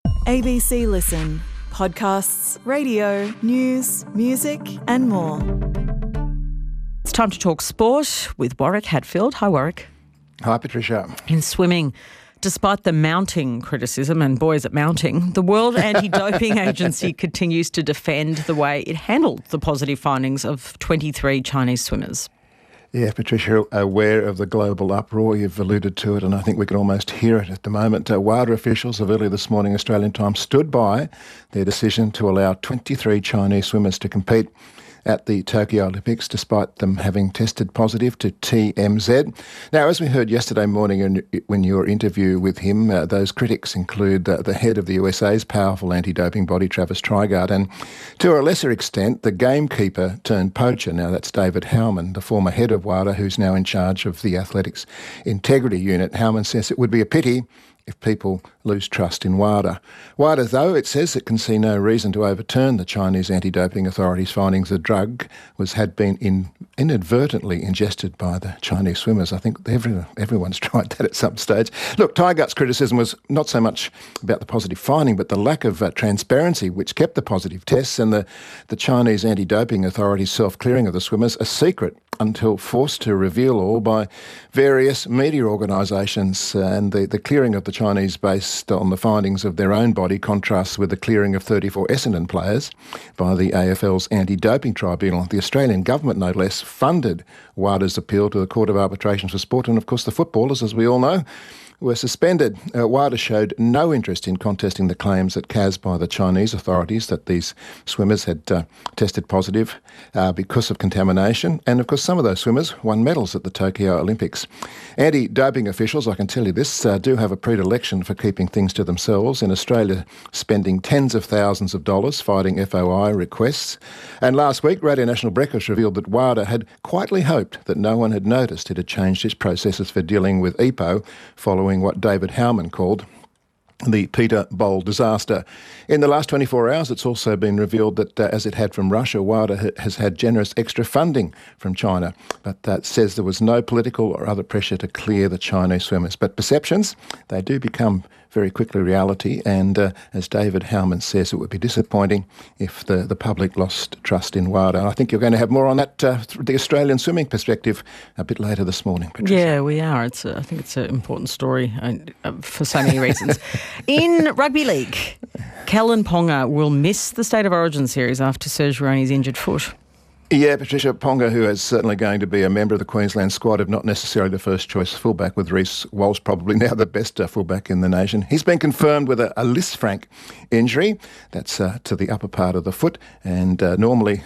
ABC Listen. Podcasts, radio, news, music and more. It's time to talk sport with Warwick Hadfield. Hi, Warwick. Hi, Patricia. In swimming, despite the mounting criticism, and boy is it mounting, the World Anti-Doping Agency continues to defend the way it handled the positive findings of 23 Chinese swimmers. Yeah, Patricia, aware of the global uproar, you've alluded to it, and I think we can almost hear it at the moment. WADA officials have earlier this morning, Australian time, stood by their decision to allow 23 Chinese swimmers to compete at the Tokyo Olympics, despite them having tested positive to TMZ. Now, as we heard yesterday morning when your interview with him, those critics include the head of the USA's powerful anti-doping body, Travis Trygart, and to a lesser extent, the gamekeeper turned poacher. Now, that's David Howman, the former head of WADA, who's now in charge of the Athletics Integrity Unit. Howman says it would be a pity if people lose trust in WADA. WADA, though, it says it can see no reason to overturn the Chinese anti-doping authorities' findings the drug had been inadvertently ingested by the Chinese swimmers. I think everyone's tried that at some stage. Look, Tygart's criticism was not so much about the positive finding, but the lack of transparency which kept the positive tests and the Chinese anti-doping authorities' self-clearing of the swimmers a secret until forced to reveal all by various media organisations. And the clearing of the Chinese based on the findings of their own body contrasts with the clearing of 34 Essendon players by the AFL's anti-doping tribunal. The Australian government, no less, funded WADA's appeal to the Court of Arbitration for Sport, and of course the footballers, as we all know, were suspended. WADA showed no interest in contesting the claims at CAS by the Chinese authorities that these swimmers had tested positive because of contamination. And of course, some of those swimmers won medals at the Tokyo Olympics. Anti-doping officials, I can tell you this, do have a predilection for keeping things to themselves. In Australia, spending tens of thousands of dollars fighting FOI requests. And last week, Radio National Breakfast revealed that WADA had quietly hoped that no one had noticed it had changed its processes for dealing with EPO following what David Howman called the Peter Bowl disaster. In the last 24 hours, it's also been revealed that, as it had from Russia, WADA has had generous extra funding from China, but that says there was no political or other pressure to clear the Chinese swimmers. But perceptions, they do become very quickly reality, and as David Howman says, it would be disappointing if the public lost trust in WADA. I think you're going to have more on that, the Australian swimming perspective, a bit later this morning, Patricia. Yeah, we are. I think it's an important story for so many reasons. In rugby league, Kalyn Ponga will miss the State of Origin series after surgery on his injured foot. Yeah, Patricia, Ponga, who is certainly going to be a member of the Queensland squad, if not necessarily the first choice fullback, with Reece Walsh probably now the best fullback in the nation. He's been confirmed with a Lisfranc injury. That's to the upper part of the foot, and normally,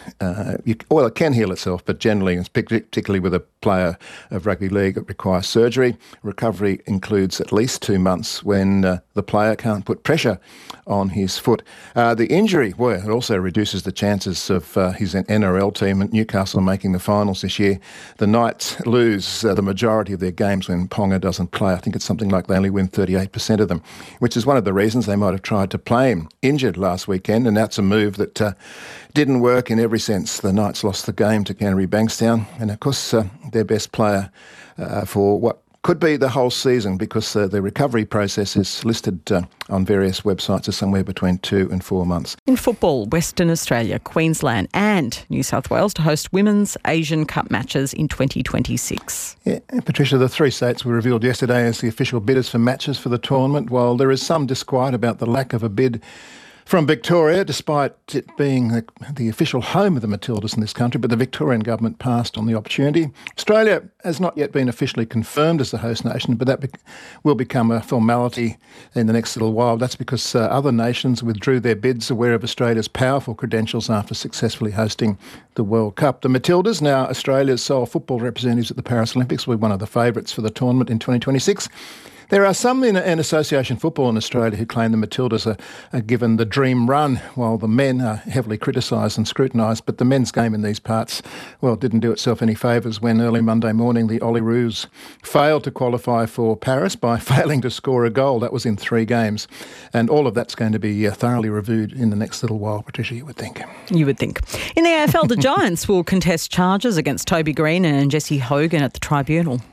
it can heal itself, but generally, particularly with a player of rugby league, it requires surgery. Recovery includes at least 2 months when the player can't put pressure on his foot. The injury, well, it also reduces the chances of his NRL team at Newcastle making the finals this year. The Knights lose the majority of their games when Ponga doesn't play. I think it's something like they only win 38% of them, which is one of the reasons they might have tried to play him injured last weekend, and that's a move that didn't work in every sense. The Knights lost the game to Canterbury Bankstown, and of course their best player for what could be the whole season, because the recovery process is listed on various websites as somewhere between 2 and 4 months. In football, Western Australia, Queensland and New South Wales to host Women's Asian Cup matches in 2026. Yeah, Patricia, the 3 states were revealed yesterday as the official bidders for matches for the tournament. While there is some disquiet about the lack of a bid from Victoria, despite it being the official home of the Matildas in this country, but the Victorian government passed on the opportunity. Australia has not yet been officially confirmed as the host nation, but that will become a formality in the next little while. That's because other nations withdrew their bids, aware of Australia's powerful credentials after successfully hosting the World Cup. The Matildas, now Australia's sole football representatives at the Paris Olympics, will be one of the favourites for the tournament in 2026. There are some in association football in Australia who claim the Matildas are given the dream run, while the men are heavily criticised and scrutinised. But the men's game in these parts, well, didn't do itself any favours when early Monday morning the Olyroos failed to qualify for Paris by failing to score a goal. That was in 3 games. And all of that's going to be thoroughly reviewed in the next little while, Patricia, you would think. You would think. In the AFL, the Giants will contest charges against Toby Green and Jesse Hogan at the tribunal.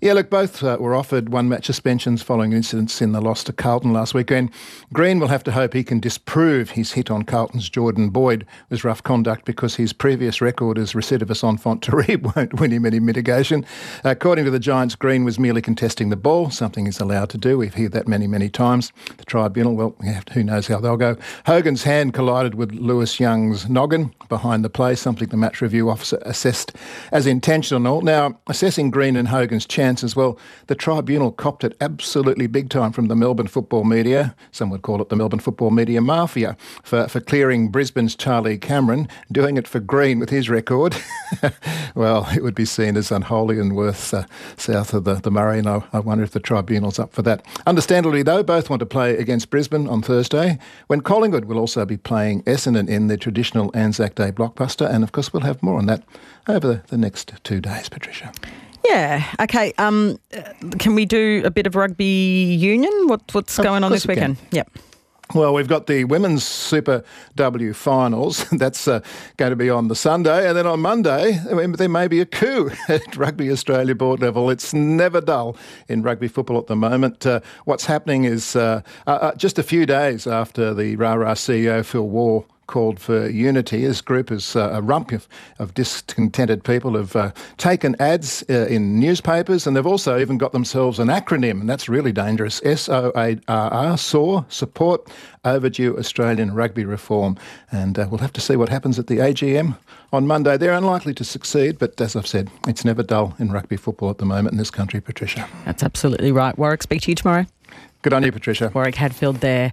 Yeah, look, both were offered one-match suspensions following incidents in the loss to Carlton last weekend. Green will have to hope he can disprove his hit on Carlton's Jordan Boyd was rough conduct, because his previous record as recidivist enfant terrible won't win him any mitigation. According to the Giants, Green was merely contesting the ball, something he's allowed to do. We've heard that many times. The tribunal, well, who knows how they'll go. Hogan's hand collided with Lewis Young's noggin behind the play, something the match review officer assessed as intentional. Now, assessing Green and Hogan's chances, well, the tribunal copped it absolutely big time from the Melbourne football media, some would call it the Melbourne football media mafia, for clearing Brisbane's Charlie Cameron, doing it for Green with his record. Well, it would be seen as unholy and worth south of the Murray, and I wonder if the tribunal's up for that. Understandably, though, both want to play against Brisbane on Thursday, when Collingwood will also be playing Essendon in the traditional Anzac Day blockbuster, and of course we'll have more on that over the next 2 days, Patricia. Yeah. Okay. Can we do a bit of rugby union? What's going on this weekend? Yep. Well, we've got the Women's Super W finals. That's going to be on the Sunday. And then on Monday, there may be a coup at Rugby Australia board level. It's never dull in rugby football at the moment. What's happening is just a few days after the RAH CEO, Phil Waugh, called for unity, this group is a rump of discontented people have taken ads in newspapers, and they've also even got themselves an acronym, and that's really dangerous. SOARR, SOAR, Support Overdue Australian Rugby Reform. And we'll have to see what happens at the AGM on Monday. They're unlikely to succeed, but as I've said, it's never dull in rugby football at the moment in this country, Patricia. That's absolutely right. Warwick, speak to you tomorrow. Good on you, Patricia. Warwick Hadfield there.